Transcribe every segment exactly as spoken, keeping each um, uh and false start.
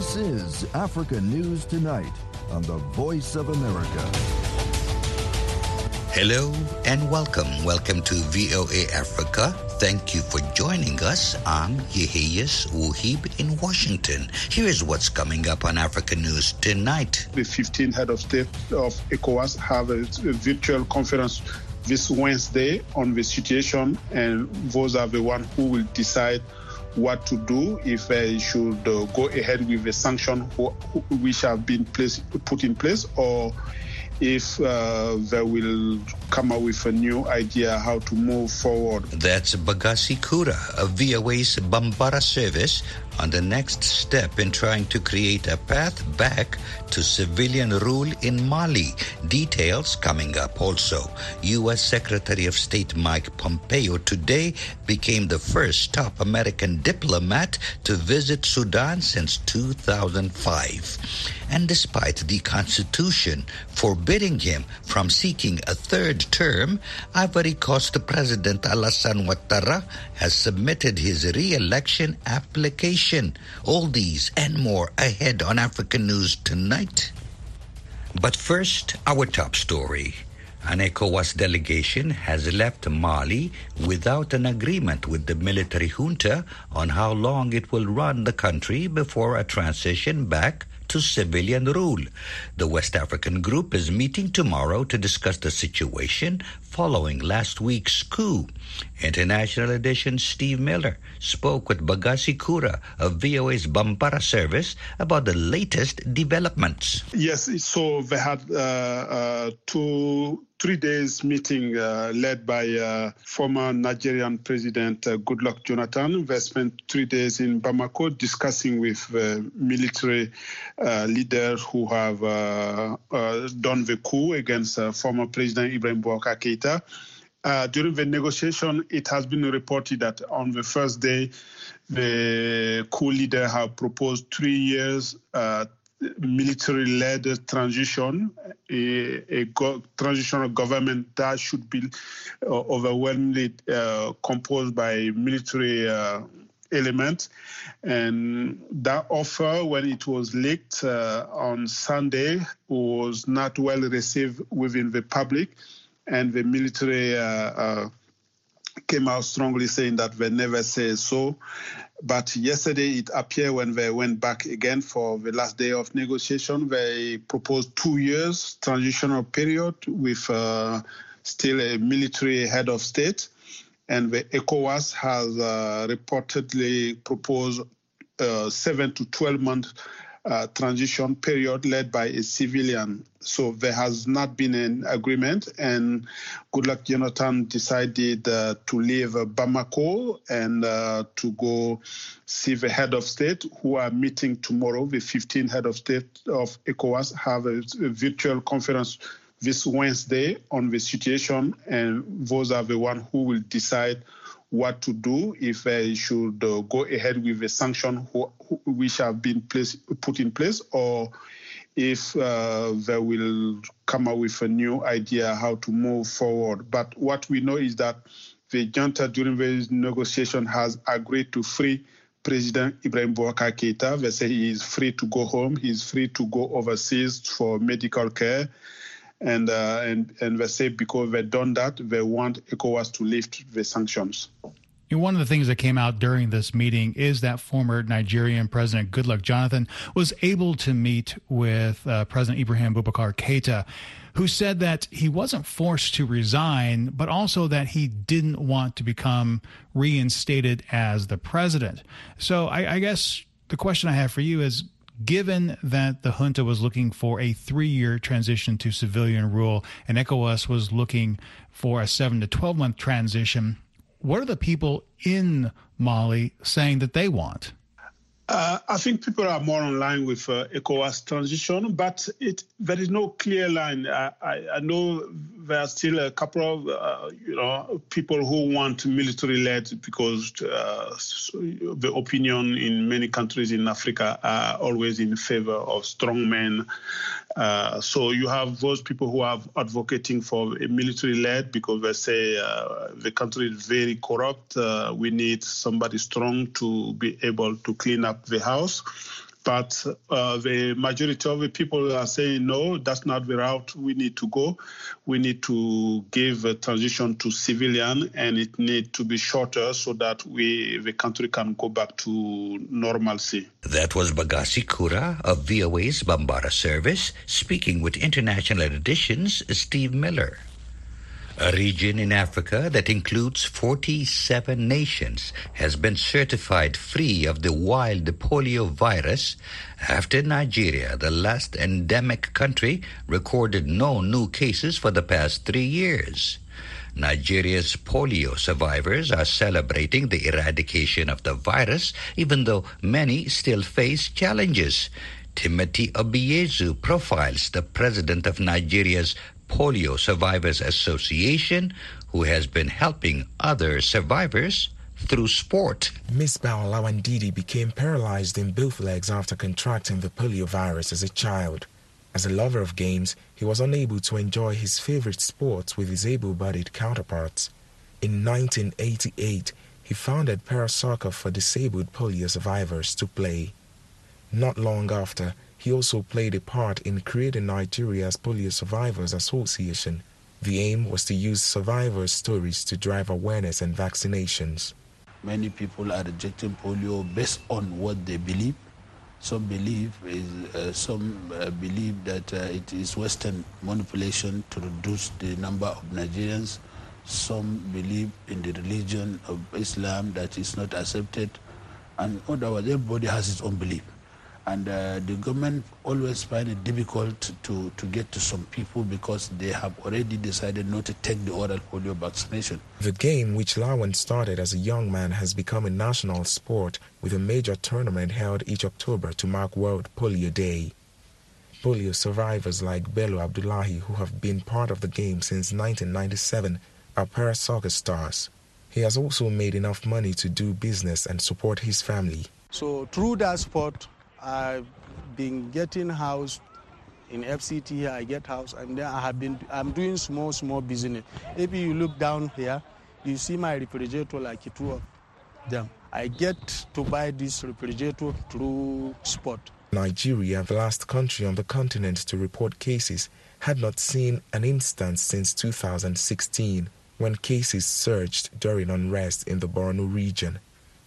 This is Africa News Tonight on the Voice of America. Hello and welcome. Welcome to V O A Africa. Thank you for joining us. I'm Yeheyes Wuhib in Washington. Here is what's coming up on Africa News Tonight. The fifteen head of state of ECOWAS have a, a virtual conference this Wednesday on the situation, and those are the ones who will decide what to do, if they should uh, go ahead with the sanction which have been place, put in place, or if uh, they will come up with a new idea how to move forward. That's Bagasi Kura of V O A's Bambara service on the next step in trying to create a path back to civilian rule in Mali. Details coming up also. U S Secretary of State Mike Pompeo today became the first top American diplomat to visit Sudan since two thousand five. And despite the Constitution forbidding him from seeking a third term, Ivory Coast President Alassane Ouattara has submitted his re-election application. All these and more ahead on African News Tonight. But first, our top story. An ECOWAS delegation has left Mali without an agreement with the military junta on how long it will run the country before a transition back to civilian rule. The West African group is meeting tomorrow to discuss the situation following last week's coup. International Edition Steve Miller spoke with Bagasi Kura of V O A's Bambara service about the latest developments. Yes, so they had uh, uh, two, three days meeting uh, led by uh, former Nigerian President uh, Goodluck Jonathan. They spent three days in Bamako discussing with the military uh, leaders who have uh, uh, done the coup against uh, former President Ibrahim Boubacar Keïta. Uh, during the negotiation, it has been reported that on the first day, the coup leader have proposed three years uh, military-led transition, a, a go- transitional government that should be uh, overwhelmingly uh, composed by military uh, elements. And that offer, when it was leaked uh, on Sunday, was not well received within the public. And the military uh, uh, came out strongly saying that they never say so. But yesterday it appeared when they went back again for the last day of negotiation, they proposed two years transitional period with uh, still a military head of state. And the ECOWAS has uh, reportedly proposed uh, seven to twelve month Uh, transition period led by a civilian. So there has not been an agreement, and Goodluck Jonathan decided uh, to leave uh, Bamako and uh, to go see the head of state who are meeting tomorrow. The fifteen head of state of ECOWAS have a, a virtual conference this Wednesday on the situation, and those are the ones who will decide what to do, if they should uh, go ahead with the sanction who, who, which have been place, put in place, or if uh, they will come up with a new idea how to move forward. But what we know is that the junta during the negotiation has agreed to free President Ibrahim Boubacar Keïta. They say he is free to go home, he is free to go overseas for medical care. And, uh, and and they say because they've done that, they want ECOWAS to lift the sanctions. And one of the things that came out during this meeting is that former Nigerian President Goodluck Jonathan was able to meet with uh, President Ibrahim Boubacar Keïta, who said that he wasn't forced to resign, but also that he didn't want to become reinstated as the president. So I, I guess the question I have for you is, given that the junta was looking for a three-year transition to civilian rule and ECOWAS was looking for a seven to twelve month transition, what are the people in Mali saying that they want? Uh, I think people are more in line with uh, ECOWAS transition, but it there is no clear line. I, I, I know there are still a couple of uh, you know people who want military-led because uh, the opinion in many countries in Africa are always in favor of strong men. Uh, so you have those people who are advocating for a military-led because they say uh, the country is very corrupt. Uh, we need somebody strong to be able to clean up the house. But uh, the majority of the people are saying, no, that's not the route we need to go. We need to give a transition to civilian, and it needs to be shorter so that we the country can go back to normalcy. That was Bagasi Kura of V O A's Bambara service, speaking with International Edition's Steve Miller. A region in Africa that includes forty-seven nations has been certified free of the wild polio virus after Nigeria, the last endemic country, recorded no new cases for the past three years. Nigeria's polio survivors are celebrating the eradication of the virus, even though many still face challenges. Timothy Obiezu profiles the president of Nigeria's Polio Survivors Association, who has been helping other survivors through sport. Misbah Lawandidi became paralyzed in both legs after contracting the polio virus as a child. As a lover of games, he was unable to enjoy his favorite sports with his able-bodied counterparts. In nineteen eighty-eight, he founded Parasoccer for disabled polio survivors to play. Not long after, he also played a part in creating Nigeria's Polio Survivors Association. The aim was to use survivors' stories to drive awareness and vaccinations. Many people are rejecting polio based on what they believe. Some believe is uh, some uh, believe that uh, it is Western manipulation to reduce the number of Nigerians. Some believe in the religion of Islam that is not accepted, and otherwise everybody has his own belief. And uh, the government always find it difficult to, to get to some people because they have already decided not to take the oral polio vaccination. The game, which Lawan started as a young man, has become a national sport with a major tournament held each October to mark World Polio Day. Polio survivors like Bello Abdullahi, who have been part of the game since nineteen ninety-seven, are para-soccer stars. He has also made enough money to do business and support his family. So through that sport, I've been getting house in F C T here. I get house, and then I have been. I'm doing small, small business. If you look down here, you see my refrigerator, like two of them. I get to buy this refrigerator through sport. Nigeria, the last country on the continent to report cases, had not seen an instance since two thousand sixteen, when cases surged during unrest in the Borno region.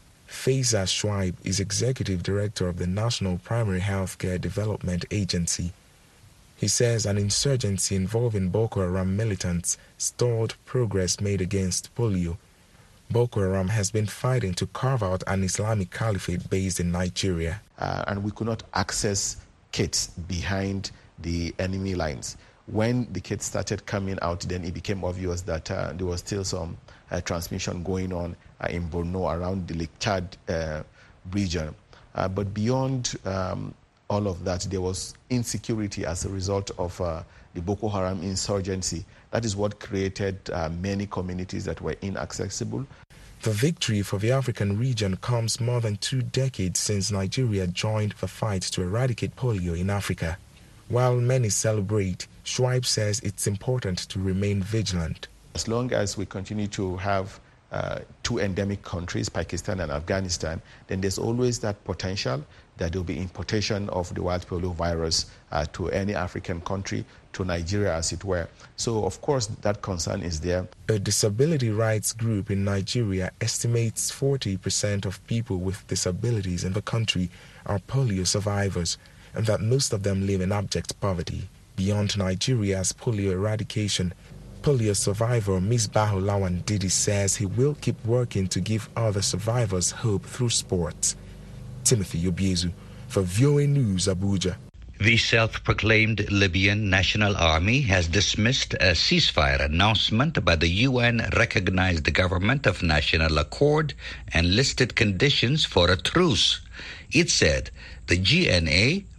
Faiza Shuaib is Executive Director of the National Primary Healthcare Development Agency. He says an insurgency involving Boko Haram militants stalled progress made against polio. Boko Haram has been fighting to carve out an Islamic caliphate based in Nigeria. Uh, and we could not access kits behind the enemy lines. When the kits started coming out, then it became obvious that uh, there was still some uh, transmission going on uh, in Borno around the Lake Chad uh, region. Uh, but beyond um, all of that, there was insecurity as a result of uh, the Boko Haram insurgency. That is what created uh, many communities that were inaccessible. The victory for the African region comes more than two decades since Nigeria joined the fight to eradicate polio in Africa. While many celebrate, Shuaib says it's important to remain vigilant. As long as we continue to have uh, two endemic countries, Pakistan and Afghanistan, then there's always that potential that there will be importation of the wild polio virus uh, to any African country, to Nigeria as it were. So, of course, that concern is there. A disability rights group in Nigeria estimates forty percent of people with disabilities in the country are polio survivors, and that most of them live in abject poverty. Beyond Nigeria's polio eradication, polio survivor Misbah Lawandidi says he will keep working to give other survivors hope through sports. Timothy Obiezu for V O A News, Abuja. The self-proclaimed Libyan National Army has dismissed a ceasefire announcement by the U N-recognized Government of National Accord and listed conditions for a truce. It said the G N A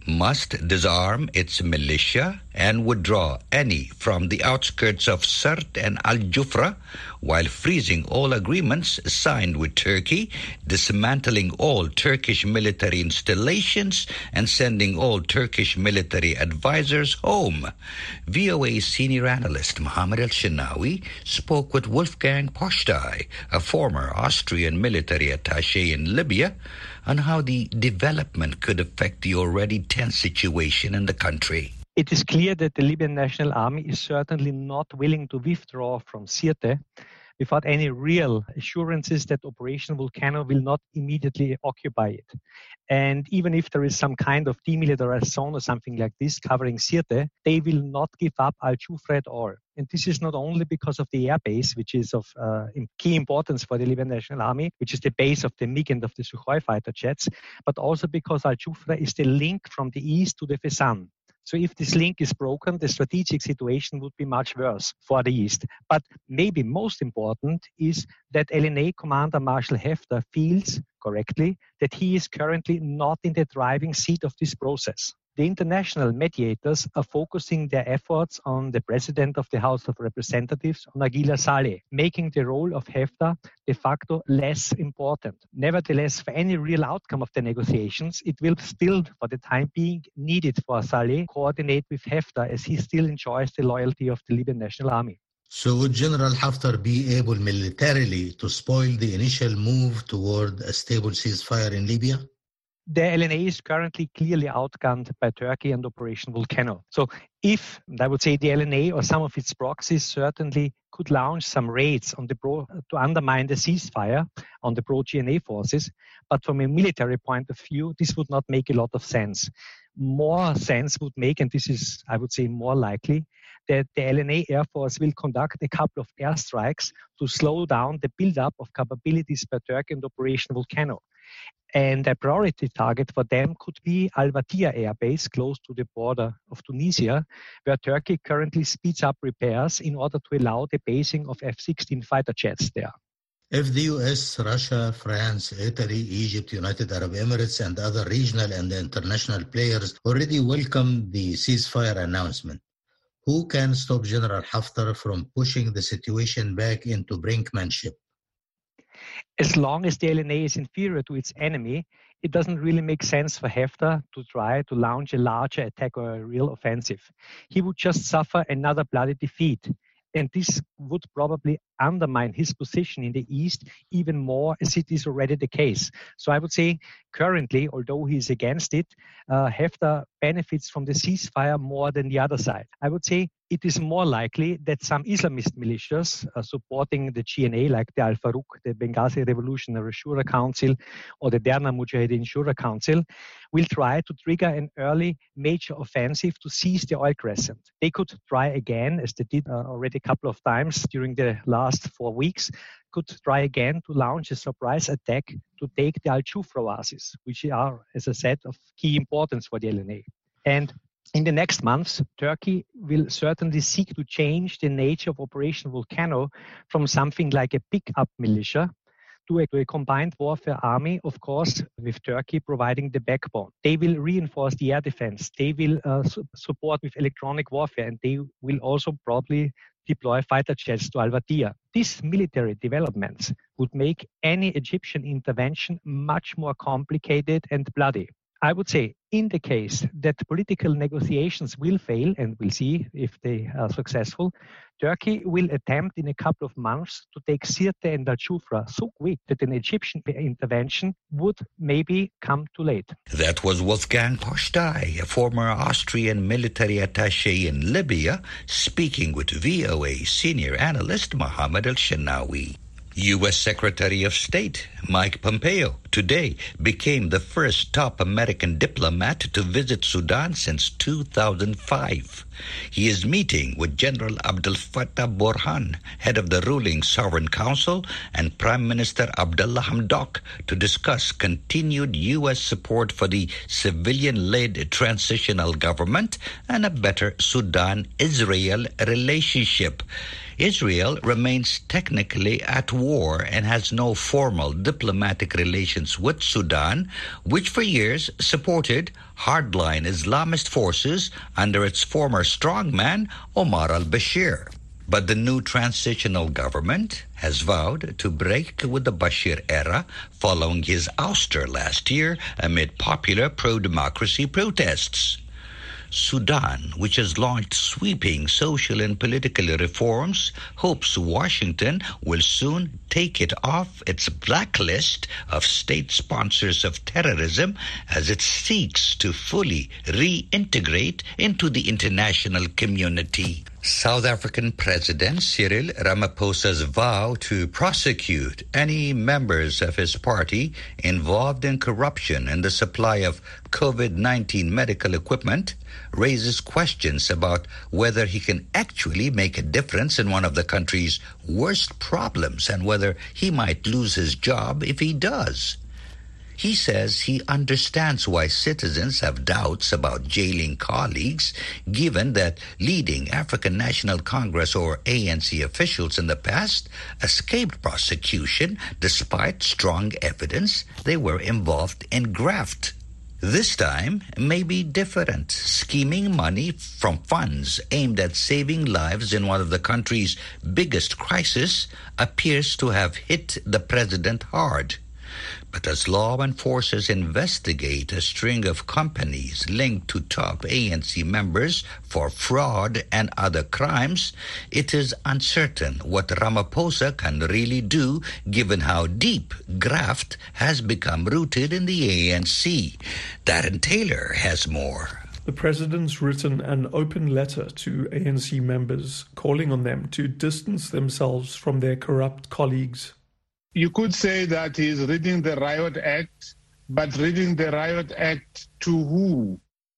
must disarm its militia and withdraw any from the outskirts of Sirte and Al-Jufra, while freezing all agreements signed with Turkey, dismantling all Turkish military installations, and sending all Turkish military advisors home. V O A senior analyst Mohammed El-Shenawi spoke with Wolfgang Poshtay, a former Austrian military attaché in Libya, on how the development could affect the already tense situation in the country. It is clear that the Libyan National Army is certainly not willing to withdraw from Sirte without any real assurances that Operation Volcano will not immediately occupy it. And even if there is some kind of demilitarized zone or something like this covering Sirte, they will not give up Al-Jufra at all. And this is not only because of the air base, which is of uh, key importance for the Libyan National Army, which is the base of the MiG and of the Sukhoi fighter jets, but also because Al-Jufra is the link from the east to the Fezzan. So if this link is broken, the strategic situation would be much worse for the East. But maybe most important is that L N A Commander Marshal Haftar feels correctly that he is currently not in the driving seat of this process. The international mediators are focusing their efforts on the President of the House of Representatives, Nagila Saleh, making the role of Haftar de facto less important. Nevertheless, for any real outcome of the negotiations, it will still, for the time being, needed for Saleh to coordinate with Haftar, as he still enjoys the loyalty of the Libyan National Army. So would General Haftar be able militarily to spoil the initial move toward a stable ceasefire in Libya? The L N A is currently clearly outgunned by Turkey and Operation Volcano. So if, I would say, the L N A or some of its proxies certainly could launch some raids on the pro, to undermine the ceasefire on the pro-G N A forces, but from a military point of view, this would not make a lot of sense. More sense would make, and this is, I would say, more likely, that the L N A Air Force will conduct a couple of airstrikes to slow down the build-up of capabilities by Turkey and Operation Volcano. And a priority target for them could be Al-Watia Air Base, close to the border of Tunisia, where Turkey currently speeds up repairs in order to allow the basing of F sixteen fighter jets there. If the U S, Russia, France, Italy, Egypt, United Arab Emirates, and other regional and international players already welcome the ceasefire announcement, who can stop General Haftar from pushing the situation back into brinkmanship? As long as the L N A is inferior to its enemy, it doesn't really make sense for Haftar to try to launch a larger attack or a real offensive. He would just suffer another bloody defeat. And this would probably undermine his position in the East even more, as it is already the case. So I would say currently, although he is against it, uh, Haftar benefits from the ceasefire more than the other side. I would say it is more likely that some Islamist militias uh, supporting the G N A, like the Al-Farouq, the Benghazi Revolutionary Shura Council, or the Derna Mujahideen Shura Council, will try to trigger an early major offensive to seize the oil crescent. They could try again, as they did uh, already a couple of times during the last four weeks, could try again to launch a surprise attack to take the Al-Jufra oasis, which are, as I said, of key importance for the L N A. And in the next months, Turkey will certainly seek to change the nature of Operation Volcano from something like a pick-up militia to a, to a combined warfare army, of course, with Turkey providing the backbone. They will reinforce the air defense. They will uh, su- support with electronic warfare, and they will also probably deploy fighter jets to Al-Watia. These military developments would make any Egyptian intervention much more complicated and bloody. I would say, in the case that political negotiations will fail, and we'll see if they are successful, Turkey will attempt in a couple of months to take Sirte and Al-Jufra so quick that an Egyptian intervention would maybe come too late. That was Wolfgang Poshtay, a former Austrian military attaché in Libya, speaking with V O A senior analyst Mohammed El-Shenawi. U S Secretary of State Mike Pompeo today became the first top American diplomat to visit Sudan since two thousand five. He is meeting with General Abdel Fattah Burhan, head of the ruling Sovereign Council, and Prime Minister Abdullah Hamdok to discuss continued U S support for the civilian-led transitional government and a better Sudan-Israel relationship. Israel remains technically at war and has no formal diplomatic relations with Sudan, which for years supported hardline Islamist forces under its former strongman Omar al-Bashir. But the new transitional government has vowed to break with the Bashir era following his ouster last year amid popular pro-democracy protests. Sudan, which has launched sweeping social and political reforms, hopes Washington will soon take it off its blacklist of state sponsors of terrorism as it seeks to fully reintegrate into the international community. South African President Cyril Ramaphosa's vow to prosecute any members of his party involved in corruption and the supply of COVID nineteen medical equipment raises questions about whether he can actually make a difference in one of the country's worst problems and whether he might lose his job if he does. He says he understands why citizens have doubts about jailing colleagues, given that leading African National Congress or A N C officials in the past escaped prosecution despite strong evidence they were involved in graft. This time may be different. Scheming money from funds aimed at saving lives in one of the country's biggest crises appears to have hit the president hard. But as law enforcers investigate a string of companies linked to top A N C members for fraud and other crimes, it is uncertain what Ramaphosa can really do given how deep graft has become rooted in the A N C. Darren Taylor has more. The president's written an open letter to A N C members calling on them to distance themselves from their corrupt colleagues. You could say that he's reading the Riot Act, but reading the Riot Act to who?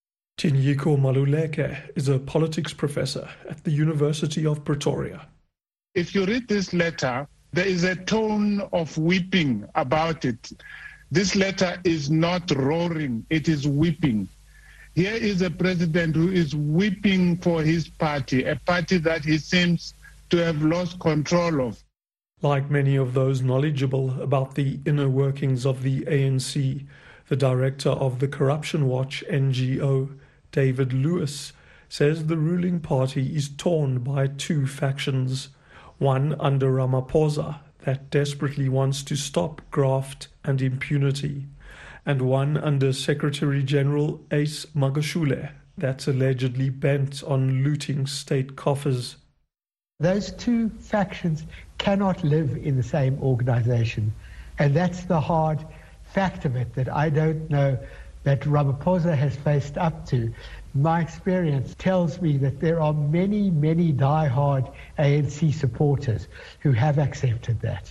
Tinyiko Maluleke is a politics professor at the University of Pretoria. If you read this letter, there is a tone of weeping about it. This letter is not roaring, it is weeping. Here is a president who is weeping for his party, a party that he seems to have lost control of. Like many of those knowledgeable about the inner workings of the A N C, the director of the Corruption Watch N G O, David Lewis, says the ruling party is torn by two factions, one under Ramaphosa that desperately wants to stop graft and impunity, and one under Secretary-General Ace Magashule that's allegedly bent on looting state coffers. Those two factions cannot live in the same organization. And that's the hard fact of it that I don't know that Ramaphosa has faced up to. My experience tells me that there are many, many die-hard A N C supporters who have accepted that.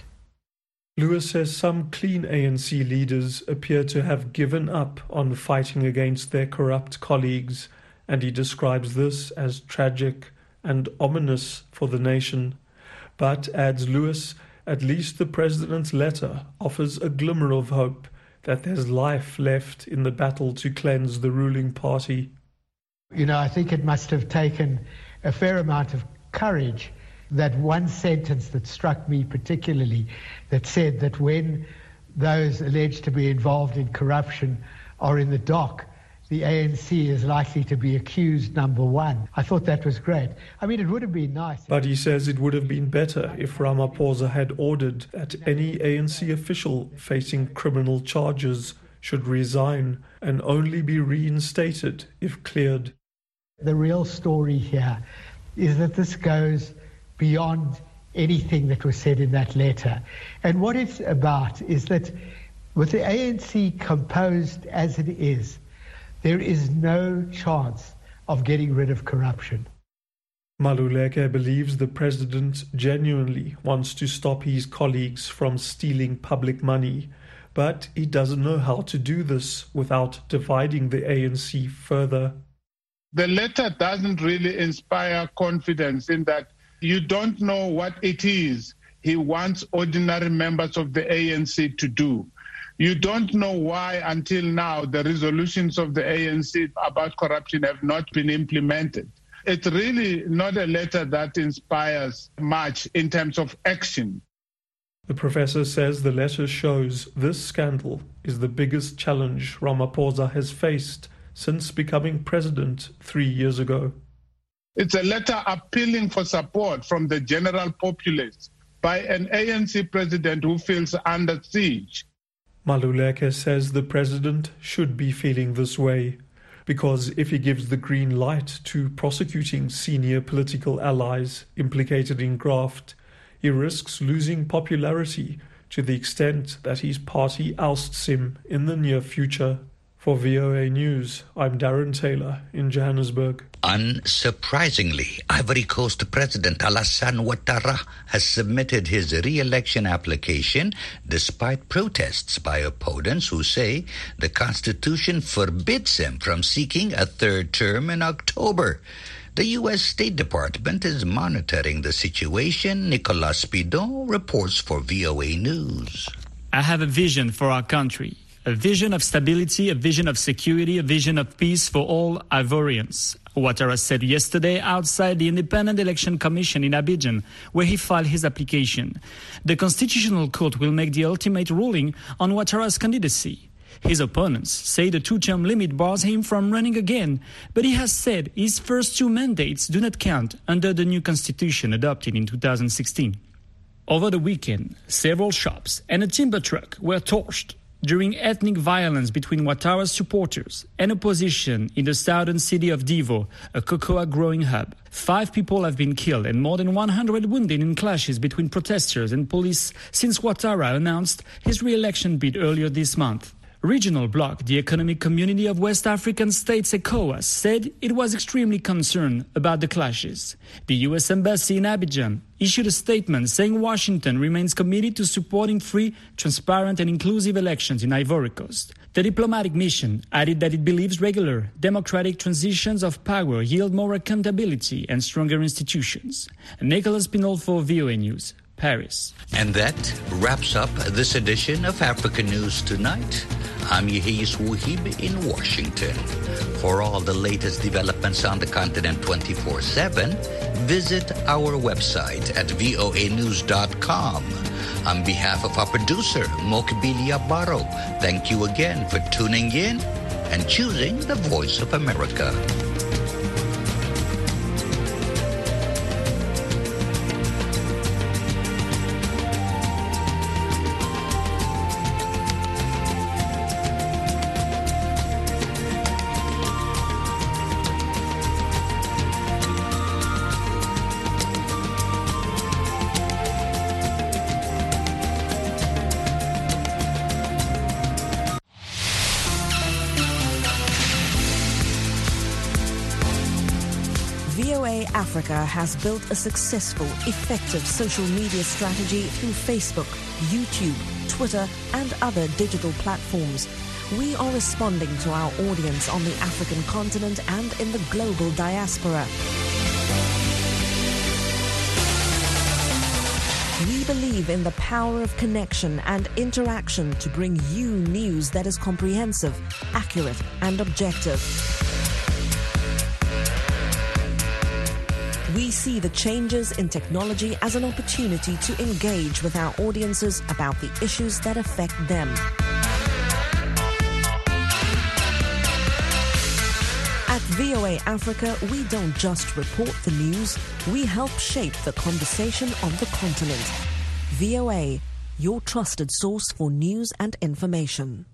Lewis says some clean A N C leaders appear to have given up on fighting against their corrupt colleagues, and he describes this as tragic and ominous for the nation. But, adds Lewis, at least the president's letter offers a glimmer of hope that there's life left in the battle to cleanse the ruling party. You know, I think it must have taken a fair amount of courage, that one sentence that struck me particularly, that said that when those alleged to be involved in corruption are in the dock, the A N C is likely to be accused number one. I thought that was great. I mean, it would have been nice. But he says it would have been better if Ramaphosa had ordered that any A N C official facing criminal charges should resign and only be reinstated if cleared. The real story here is that this goes beyond anything that was said in that letter. And what it's about is that with the A N C composed as it is, there is no chance of getting rid of corruption. Maluleke believes the president genuinely wants to stop his colleagues from stealing public money, but he doesn't know how to do this without dividing the A N C further. The letter doesn't really inspire confidence in that you don't know what it is he wants ordinary members of the A N C to do. You don't know why until now the resolutions of the A N C about corruption have not been implemented. It's really not a letter that inspires much in terms of action. The professor says the letter shows this scandal is the biggest challenge Ramaphosa has faced since becoming president three years ago. It's a letter appealing for support from the general populace by an A N C president who feels under siege. Maluleke says the president should be feeling this way, because if he gives the green light to prosecuting senior political allies implicated in graft, he risks losing popularity to the extent that his party ousts him in the near future. For V O A News, I'm Darren Taylor in Johannesburg. Unsurprisingly, Ivory Coast President Alassane Ouattara has submitted his re-election application despite protests by opponents who say the constitution forbids him from seeking a third term in October. The U S State Department is monitoring the situation. Nicolas Pidon reports for V O A News. I have a vision for our country. A vision of stability, a vision of security, a vision of peace for all Ivorians. Ouattara said yesterday outside the Independent Election Commission in Abidjan, where he filed his application. The Constitutional Court will make the ultimate ruling on Ouattara's candidacy. His opponents say the two-term limit bars him from running again, but he has said his first two mandates do not count under the new constitution adopted in two thousand sixteen. Over the weekend, several shops and a timber truck were torched during ethnic violence between Ouattara's supporters and opposition in the southern city of Divo, a cocoa growing hub. Five people have been killed and more than one hundred wounded in clashes between protesters and police since Ouattara announced his re-election bid earlier this month. Regional bloc, the Economic Community of West African States, ECOWAS, said it was extremely concerned about the clashes. The U S Embassy in Abidjan issued a statement saying Washington remains committed to supporting free, transparent and inclusive elections in Ivory Coast. The diplomatic mission added that it believes regular, democratic transitions of power yield more accountability and stronger institutions. Nicolas Pinol for V O A News, Paris. And that wraps up this edition of Africa News Tonight. I'm Yehis Wuhib in Washington. For all the latest developments on the continent twenty-four seven, visit our website at V O A news dot com. On behalf of our producer, Mokbilia Barrow, thank you again for tuning in and choosing the Voice of America. Africa has built a successful, effective social media strategy through Facebook, YouTube, Twitter, and other digital platforms. We are responding to our audience on the African continent and in the global diaspora. We believe in the power of connection and interaction to bring you news that is comprehensive, accurate, and objective. We see the changes in technology as an opportunity to engage with our audiences about the issues that affect them. At V O A Africa, we don't just report the news, we help shape the conversation on the continent. V O A, your trusted source for news and information.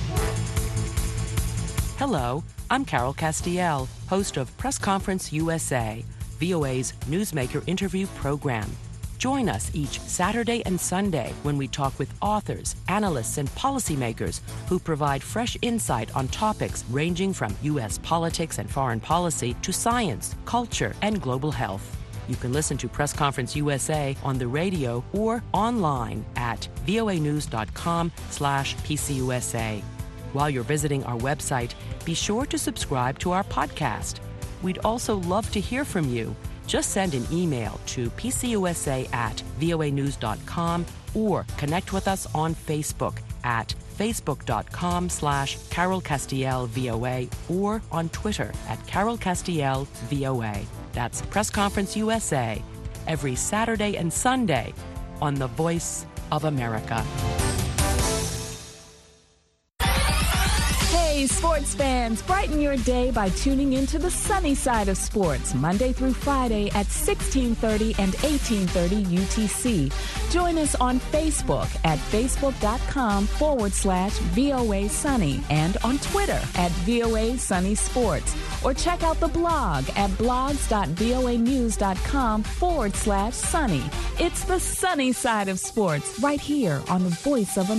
Hello, I'm Carol Castiel, host of Press Conference U S A, V O A's Newsmaker interview program. Join us each Saturday and Sunday when we talk with authors, analysts, and policymakers who provide fresh insight on topics ranging from U S politics and foreign policy to science, culture, and global health. You can listen to Press Conference U S A on the radio or online at voanews.com slash PCUSA. While you're visiting our website, be sure to subscribe to our podcast. We'd also love to hear from you. Just send an email to pcusa at voanews.com or connect with us on Facebook at facebook.com slash Carol Castiel VOA or on Twitter at Carol Castiel V O A. That's Press Conference U S A, every Saturday and Sunday on The Voice of America. Hey, sports fans, brighten your day by tuning into the sunny side of sports, Monday through Friday at sixteen thirty and eighteen thirty U T C. Join us on Facebook at facebook.com forward slash VOA Sunny and on Twitter at VOA Sunny Sports. Or check out the blog at blogs.voanews.com forward slash sunny. It's the sunny side of sports right here on the Voice of America.